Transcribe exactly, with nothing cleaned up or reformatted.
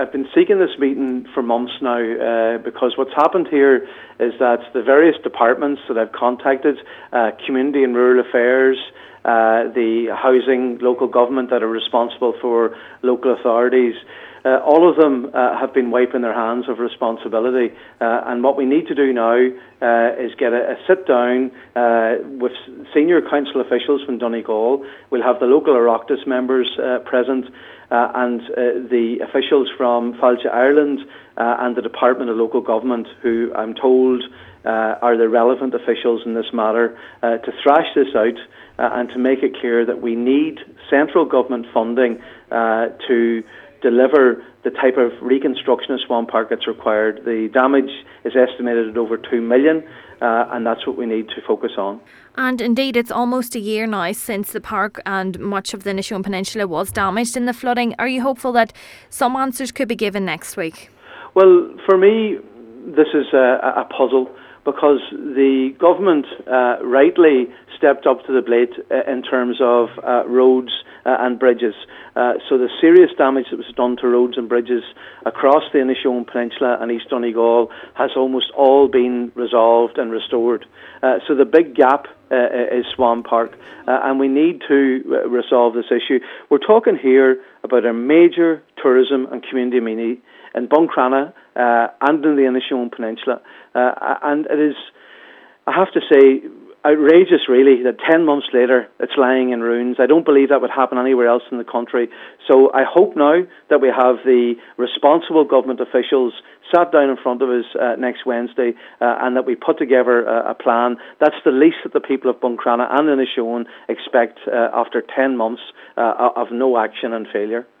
I've been seeking this meeting for months now uh, because what's happened here is that the various departments that I've contacted, uh, Community and Rural Affairs, uh, the Housing, local government that are responsible for local authorities, uh, all of them uh, have been wiping their hands of responsibility. Uh, and what we need to do now uh, is get a, a sit down uh, with senior council officials from Donegal. We'll have the local Oireachtas members uh, present. Uh, and uh, the officials from Fáilte Ireland uh, and the Department of Local Government, who I'm told uh, are the relevant officials in this matter, uh, to thrash this out uh, and to make it clear that we need central government funding uh, to deliver the type of reconstruction of Swan Park that's required. The damage is estimated at over two million, uh, and that's what we need to focus on. And indeed, it's almost a year now since the park and much of the Inishowen Peninsula was damaged in the flooding. Are you hopeful that some answers could be given next week? Well, for me, this is a, a puzzle, because the government uh, rightly stepped up to the plate uh, in terms of uh, roads uh, and bridges. Uh, so the serious damage that was done to roads and bridges across the Inishowen Peninsula and East Donegal has almost all been resolved and restored. Uh, so the big gap uh, is Swan Park, uh, and we need to uh, resolve this issue. We're talking here about a major tourism and community amenity in Buncrana uh, and in the Inishowen Peninsula. Uh, and it is, I have to say, outrageous really that ten months later it's lying in ruins. I don't believe that would happen anywhere else in the country. So I hope now that we have the responsible government officials sat down in front of us uh, next Wednesday uh, and that we put together a, a plan. That's the least that the people of Buncrana and Inishowen expect uh, after ten months uh, of no action and failure.